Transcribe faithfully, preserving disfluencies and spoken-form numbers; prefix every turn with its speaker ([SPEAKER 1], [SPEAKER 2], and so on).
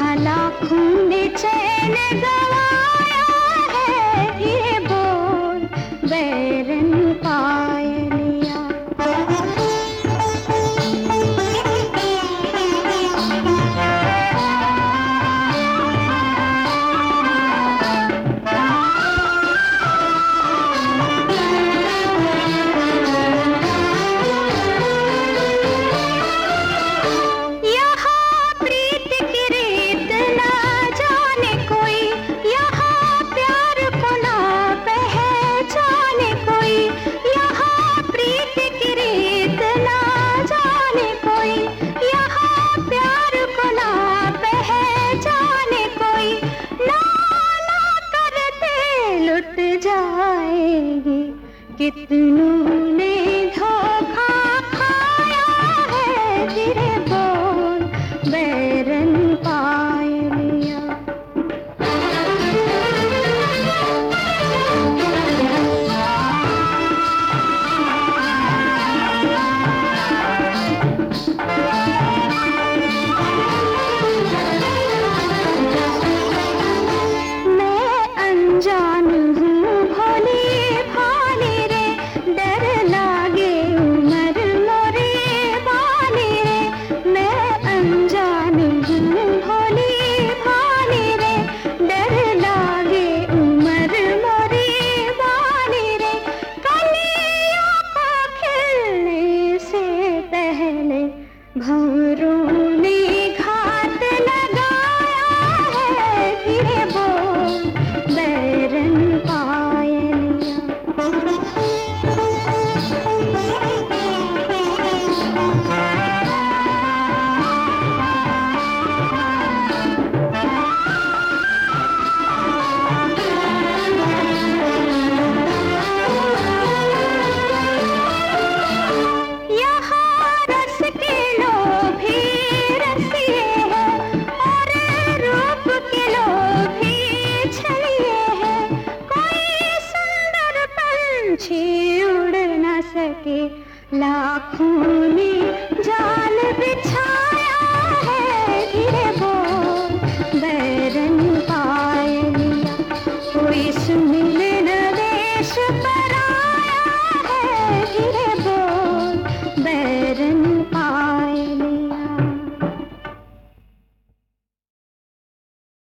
[SPEAKER 1] यहाँ लाखों ने चैन गवाया है, धीरे बोल बैरन पायलिया। जाएगी कितनों ने धोखा खाया है, धीरे बोल बैरन पायलिया। मैं अनजान भंवरों ने घात लगाया है, धीरे बोल बैरन पायलिया। उड़ न सके लाखों ने जाल बिछा